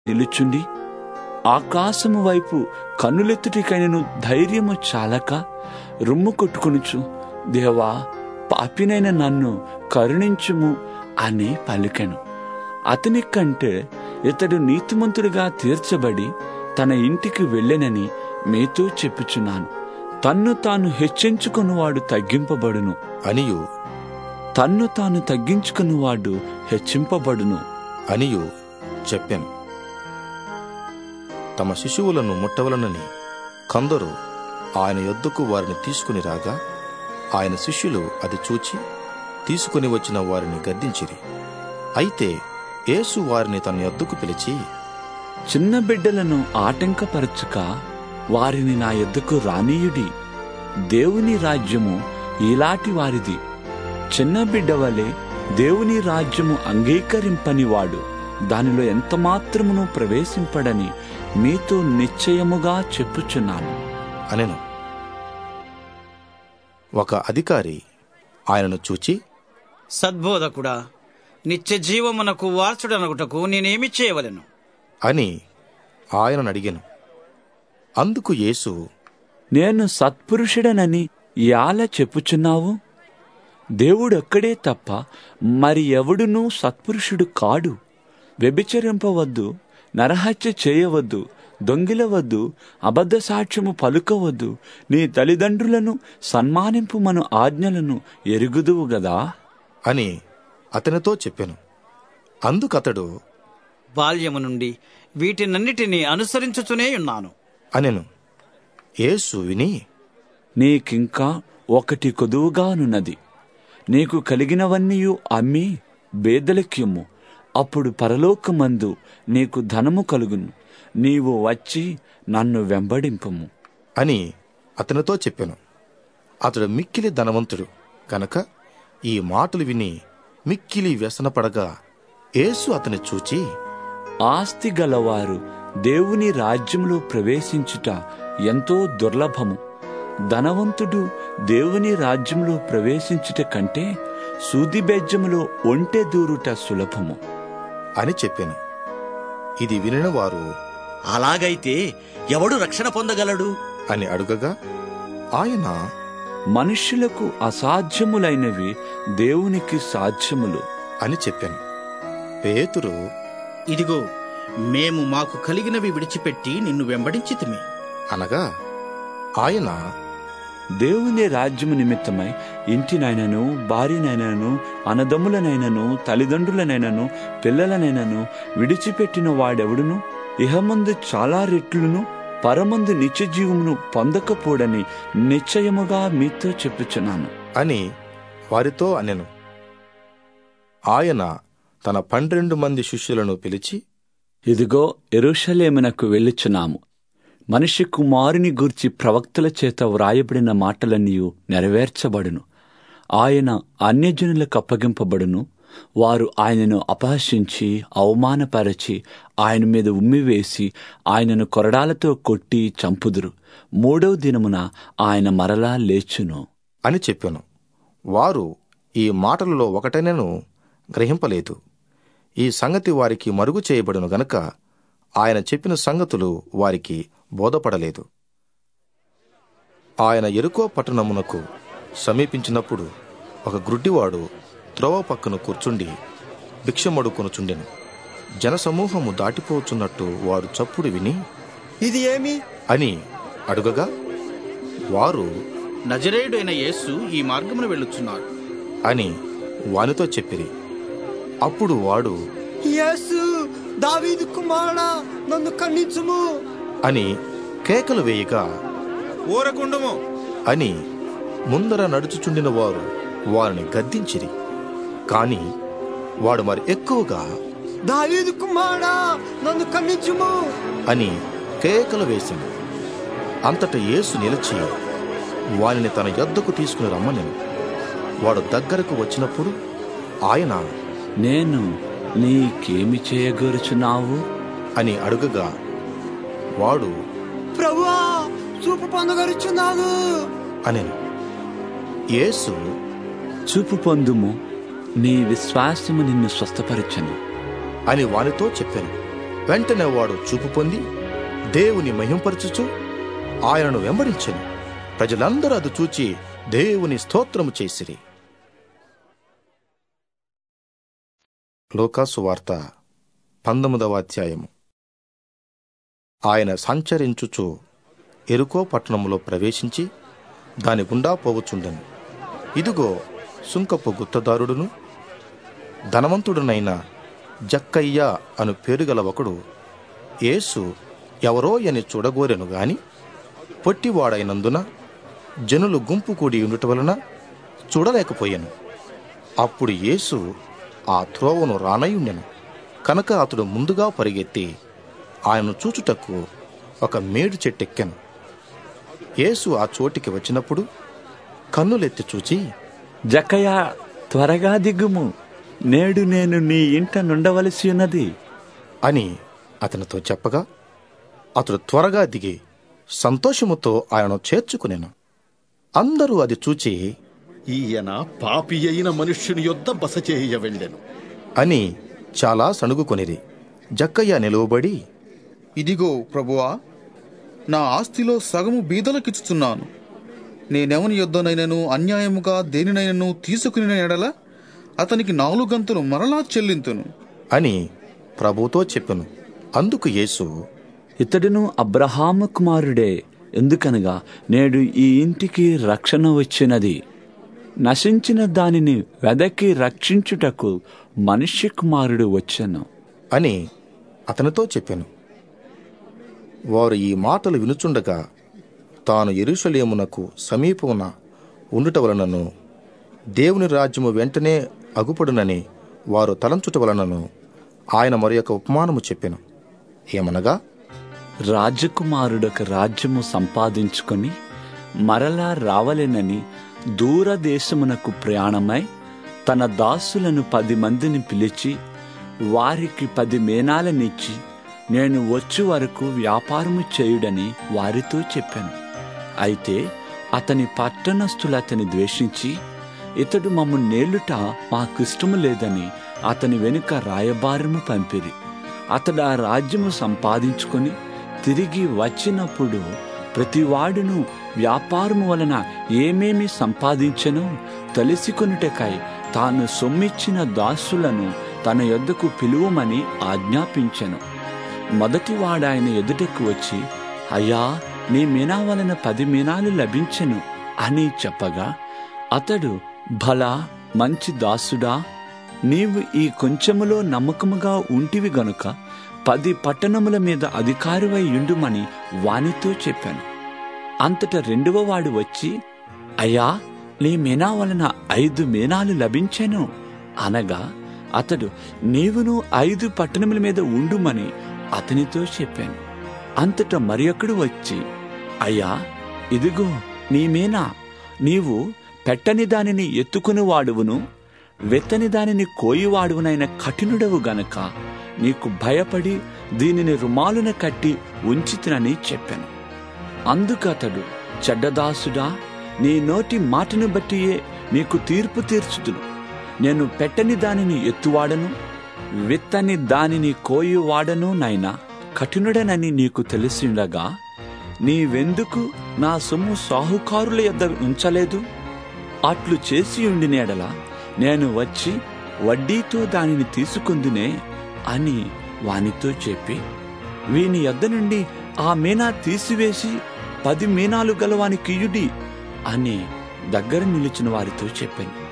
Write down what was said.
నిలుచుండి ఆకాశము వైపు కన్నులెత్తుటికైనను ధైర్యము చాలక రొమ్ము కొట్టుకొనుచు, దేవా, పాపినైన నన్ను కరుణించుము అని పలికెను. అతని కంటే ఇతడు నీతిమంతుడిగా తీర్చబడి తన ఇంటికి వెళ్ళెనని మీతో చెప్పుచున్నాను. తన్ను తాను హెచ్చించుకునివాడు తగ్గింపబడును అనియు, తన్ను తాను తగ్గించుకునివాడు హెచ్చింపబడును అనియు చెప్పెను. తమ శిశువులను ముట్టవలనని కొందరు ఆయన యొద్దకు వారిని తీసుకుని రాగా, ఆయన శిష్యులు అది చూచి తీసుకుని వచ్చిన వారిని గద్దించిరి. అయితే యేసు వారిని తన యొద్దకు పిలిచి, చిన్న బిడ్డలను ఆటంకపరచుక వారిని నా యొద్దకు రానీయుడి. దేవుని రాజ్యము ఈలాటి వారిది. చిన్న బిడ్డ వలె దేవుని రాజ్యము అంగీకరింపని వాడు దానిలో ఎంతమాత్రమును ప్రవేశింపడని మీతో నిశ్చయముగా చెప్పుచున్నాను అనెను. ఒక అధికారి ఆయనను చూచి, సద్బోధకుడా, నిత్య జీవమునకు వారసుడనగుటకు నేనేమి చేయవలెను అని ఆయనను అడిగెను. అందుకు యేసు, నేను సత్పురుషుడనని యాల చెప్పుచున్నావు? దేవుడొక్కడే తప్ప మరి ఎవడునూ సత్పురుషుడు కాడు. వ్యభిచరింపవద్దు, నరహత్య చేయవద్దు, దొంగిలవద్దు, అబద్ధ సాక్ష్యము పలుకవద్దు, నీ తల్లిదండ్రులను సన్మానింపుమను ఆజ్ఞలను ఎరుగుదువు గదా అని అతనితో చెప్పెను. అందుకతడు, బాల్యము నుండి వీటినన్నిటినీ అనుసరించుతూనే ఉన్నాను అనెను. యేసు విని, నీకింకా ఒకటి కొదువుగానున్నది. నీకు కలిగినవన్నీయు అమ్మి బేదలకిమ్ము, అప్పుడు పరలోకమందు నీకు ధనము కలుగును. నీవు వచ్చి నన్ను వెంబడింపుము అని అతనితో చెప్పెను. అతడు మిక్కిలి ధనవంతుడు కనుక ఈ మాటలు విని మిక్కిలి వ్యసనపడగా, యేసు అతని చూచి, ఆస్తి గలవారు దేవుని రాజ్యంలో ప్రవేశించుట ఎంతో దుర్లభము. ధనవంతుడు దేవుని రాజ్యంలో ప్రవేశించుట కంటే సూది బెజ్జములో ఒంటె దూరుట సులభము అని చెప్పెను. ఇది వినిన వారు, అలాగైతే ఎవడు రక్షణ పొందగలడు అని అడుగగా, ఆయన, మనుష్యులకు అసాధ్యములైనవి దేవునికి సాధ్యములు అని చెప్పాను. పేతురు, ఇదిగో, మేము మాకు కలిగినవి విడిచిపెట్టి నిన్ను వెంబడించితిమి అనగా, ఆయన, దేవుని రాజ్యము నిమిత్తమై ఇంటినైనను, భార్యనైనను, అన్నదమ్ములనైనను, తల్లిదండ్రులనైనను, పిల్లలనైనను విడిచిపెట్టిన వాడెవడును ఇహమందు చాలా రెట్లును పరమందు నిత్యజీవమును పొందకపోడని నిశ్చయముగా మీతో చెప్పుచున్నాను అని వారితో అనెను. ఆయన తన 12 మంది శిష్యులను పిలిచి, ఇదిగో, యెరూషలేమునకు వెళ్ళుచున్నాము. మనిషి కుమారుని గూర్చి ప్రవక్తల చేత వ్రాయబడిన మాటలన్నీ నెరవేర్చబడును. ఆయన అన్యజనులకు అప్పగింపబడును. వారు ఆయనను అపహసించి అవమానపరచి ఆయన మీద ఉమ్మివేసి ఆయనను కొరడాలతో కొట్టి చంపుదురు. 3వ దినమున ఆయన మరలా లేచును అని చెప్పాను. వారు ఈ మాటలలో ఒకటైనను గ్రహింపలేదు. ఈ సంగతి వారికి మరుగు చేయబడును గనుక ఆయన చెప్పిన సంగతులు వారికి బోధపడలేదు. ఆయన యెరికో పట్టణమునకు సమీపించినప్పుడు ఒక గ్రుడ్డివాడు త్రోవ పక్కన కూర్చుండి భిక్షమడుకొనుచుండెను. జనసమూహము దాటిపోచున్నట్టు వారు చప్పుడు విని, ఇది ఏమి అని అడుగగా, వారు, నజరేయుడైన యేసు ఈ మార్గమున వెళ్ళుచున్నాడు అని వానితో చెప్పిరి. అప్పుడు వాడు, యేసు, దావీదు కుమారుడా, నన్ను కన్నించుము అని కేకలు వేయగా, ఊరకుండుము అని ముందర నడుచుచుండిన వారు వారిని గద్దించిరి. కాని వాడు మరి ఎక్కువగా, దావీదు కుమారుడా, నన్ను కన్నించుము అని కేకలు వేసింది. అంతట యేసు నిలిచి వానిని తన యొద్దకు తీసుకుని రమ్మనెను. వాడు దగ్గరకు వచ్చినప్పుడు ఆయన, నేను నీకేమి చేయగోరుచున్నావు అని అడుగగా, వాడు, ప్రభువా, చూపు పొందగరుచున్నాను అనెను. యేసు, చూపు పొందుము, నీ విశ్వాసము నిన్ను స్వస్థపరచను అని వానితో చెప్పాను. వెంటనే వాడు చూపు పొంది దేవుని మహింపరచుచు ఆయనను వెంబడించెను. ప్రజలందరూ అది చూచి దేవుని స్తోత్రము చేసిరి. లూకా సువార్త 19వ అధ్యాయము. ఆయన సంచరించుచు ఎరుకో పట్టణంలో ప్రవేశించి దాని గుండా పోవచుండెను. ఇదిగో సుంకపు గుత్తదారుడును ధనవంతుడునైన జక్కయ్య అను పేరుగల ఒకడు యేసు ఎవరో అని చూడగోరెను గాని పొట్టివాడైనందున జనులు గుంపు కూడి ఉండుట వలన చూడలేకపోయాను. అప్పుడు యేసు ఆ త్రోవను రానయుండెను కనుక అతడు ముందుగా పరిగెత్తి ఆయనను చూచుటకు ఒక మేడు చెట్టెక్కెను. యేసు ఆ చోటికి వచ్చినప్పుడు కన్నులెత్తి చూచి, జక్కయ్య, త్వరగా దిగుము, నేడు నేను నీ ఇంట నుండవలసి ఉన్నది అని అతనితో చెప్పగా అతడు త్వరగా దిగి సంతోషముతో ఆయనను చేర్చుకునెను. అందరూ అది చూచి, ఈయన పాపి అయిన మనుష్యుని యొద్ద బస చేయ వెళ్ళెను అని చాలా సణుగుకొనిరి. జక్కయ్య నిలువబడి, ఇదిగో ప్రభువా, నా ఆస్తిలో సగము బీదలకిచ్చుచున్నాను. నేనెవని యొద్దనైనను అన్యాయముగా దేనినైనను తీసుకుని ఎడల అతనికి 4 గంతులు మరలా చెల్లింతును అని ప్రభుతో చెప్పెను. అందుకు యేసు, ఇతడును అబ్రహాము కుమారుడే, ఎందుకనగా నేడు ఈ ఇంటికి రక్షణ వచ్చినది. నశించిన దానిని వెదకి రక్షించుటకు మనుష్య కుమారుడు వచ్చెను అని అతనితో చెప్పెను. వారు ఈ మాటలు వినుచుండగా తాను యెరూషలేమునకు సమీపమున ఉండుట వలనను దేవుని రాజ్యము వెంటనే అగుపడునని వారు తలంచుట వలనను ఆయన మరొక ఉపమానము చెప్పెను. ఏమనగా, రాజకుమారుడొక రాజ్యము సంపాదించుకొని మరలా రావలెనని దూరదేశమునకు ప్రయాణమై తన దాసులను 10 మందిని పిలిచి వారికి 10 మేనాలనిచ్చి నేను వచ్చు వరకు వ్యాపారము చేయుడని వారితో చెప్పాను. అయితే అతని పట్టణస్థులు అతని ద్వేషించి, ఇతడు మమ్ము నేలుట మాకిష్టము లేదని అతని వెనుక రాయబారము పంపిరి. అతడు ఆ రాజ్యము సంపాదించుకొని తిరిగి వచ్చినప్పుడు ప్రతివాడును వ్యాపారము వలన ఏమేమి సంపాదించెనో తెలిసికొనుటకై తాను సొమ్మిచ్చిన దాసులను తన యొద్దకు పిలువమని ఆజ్ఞాపించెను. మొదటివాడాయన ఎదుటకు వచ్చి, అయ్యా, నీ మీనా వలన 10 మీనాలు లభించెను అని చెప్పగా అతడు, భలా మంచి దాసుడా, నీవు ఈ కొంచెములో నమ్మకముగా ఉంటివి గనుక 10 పట్టణముల మీద అధికారివై ఉండుమని వానితో చెప్పాను. అంతటా 2వ వాడు వచ్చి, అయ్యా, నీ మీనా వలన 5 మీనాలు లభించెను అనగా అతడు, నీవును 5 పట్టణముల మీద ఉండుమని అతనితో చెప్పాను. అంతటా మరి ఒకడు వచ్చి, అయ్యా, ఇదిగో నీ మీనా, నీవు పెట్టని దానిని ఎత్తుకుని వాడువును వెత్తని దానిని కోయివాడువునైన కఠినుడవు గనక నీకు భయపడి దీనిని రుమాలున కట్టి ఉంచితినని చెప్పాను. అందుకు అతడు, చెడ్డదాసుడా, నీ నోటి మాటను బట్టియే నీకు తీర్పు తీర్చుదును. నేను పెట్టని దానిని ఎత్తువాడను విత్తని దానిని కోయివాడను నైనా కఠినుడనని నీకు తెలిసిండగా నీవెందుకు నా సొమ్ము సాహుకారుల యొద్ద ఉంచలేదు? అట్లు చేసి ఉండిన ఎడల నేను వచ్చి వడ్డీతో దానిని తీసుకుందునే అని వానితో చెప్పి, వీని యొద్ద నుండి ఆ మీనా తీసివేసి 10 మీనాలు గలవానికియుడి అని దగ్గర నిలిచిన వారితో చెప్పాను.